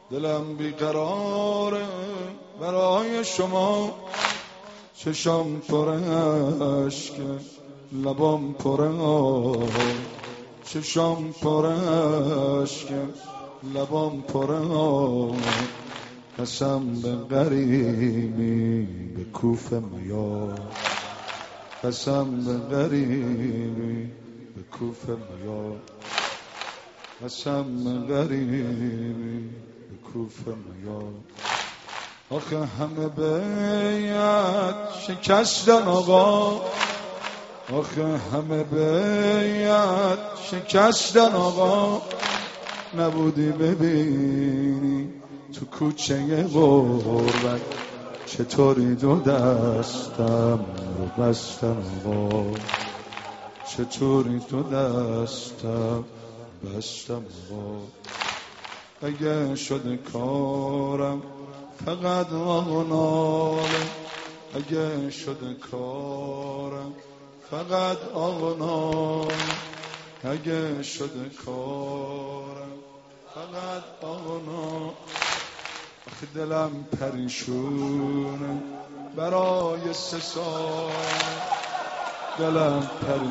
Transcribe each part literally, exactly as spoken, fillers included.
دلم بیقراره برای شما، چشام پر اشک لبام پر آب، چشام پر اشک لبام پر آب. قسم به غریبی به کوف میار، قسم به غریبی به کوف میار، قسم به غریبی به کوف میار. آخه همه بیعت شکستن آقا، آخه همه بیعت شکستن آقا. نبودی ببینی تو کوچه غربت چطوری دو دستم رو بستم آقا، چطوری دو دستم بستم آقا. اگه شده کارم فقط آغناله، اگه شده کارم فقط آغناله، اگه شده کارم فقط آغناله. آخه دلم پریشونه برای سه سال، دلم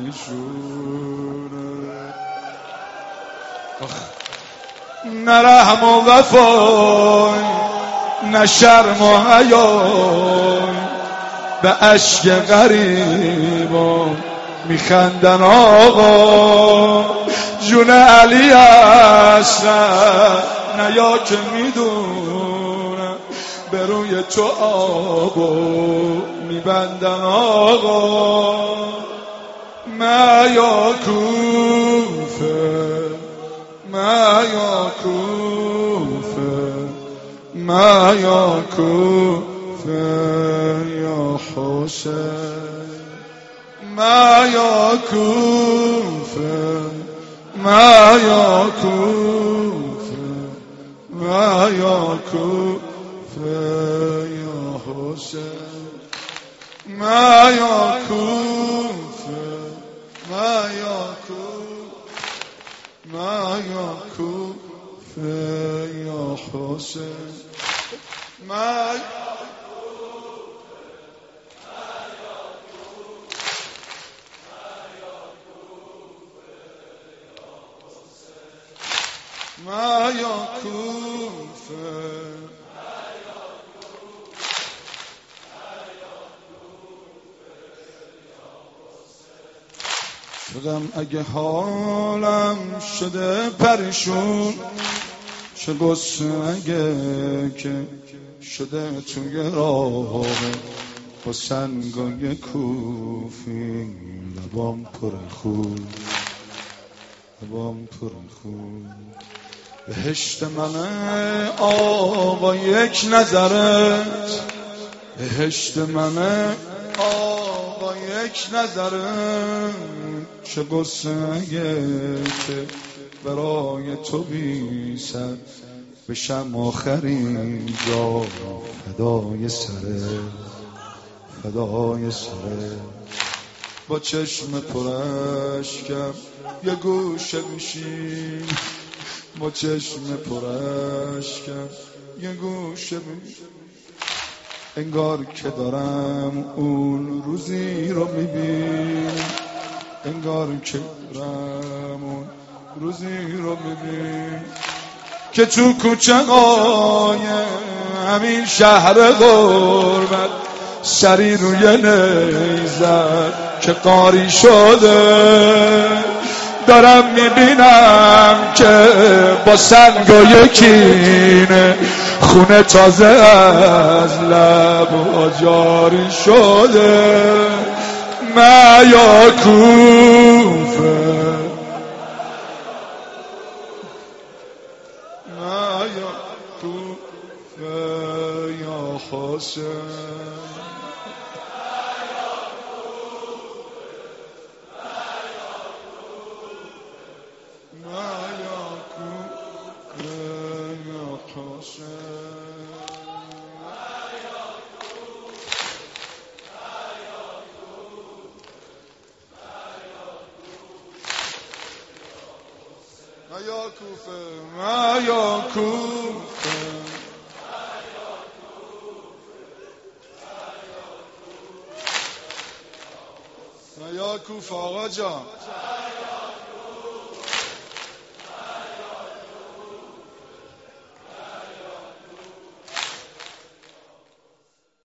پریشونه. نه رحم و وفای، نه شرم و حیای، به اشک غریبان میخندن آقا. جون علی هستن نه یا که میدونن به روی تو آبو میبندن آقا. ما یا کوفه، ما یا کوفه، ما یا کوفه یا حسین، ما یا کوفه، ما یا کوفه، ما یا کوفه یا حسین، ما یا کوفه، ما یا کوفه، ما یا کوفه یا حسین، ما ما یا کوفه. شدم اگه حالم شده پریشون، چه غصه اگه که شده توی راه با سنگای کوفی. لبام پر خون، لبام پر خون. بهشت منه آقا یک نظرت، بهشت منه آقا یک نظرت. چه غصه اگه که برای تو بی سر بشم آخرین جا فدای سره، فدای سره. با چشم پرشکم یه گوشه میشین، با چشم پرشکم یه گوشه میشین. انگار که دارم اون روزی رو میبین، انگار که دارم اون روزی رو میبین که تو کوچه های همین شهر غربت سری روی نیزد که قاری شده. دارم میبینم که با سنگ و یکینه خونه تازه از لب جاری شده. ما یا کوفه، ما یا کوفه یا حسین، ما یا کوفه، ما یا کوفه. یا کوف آقا جان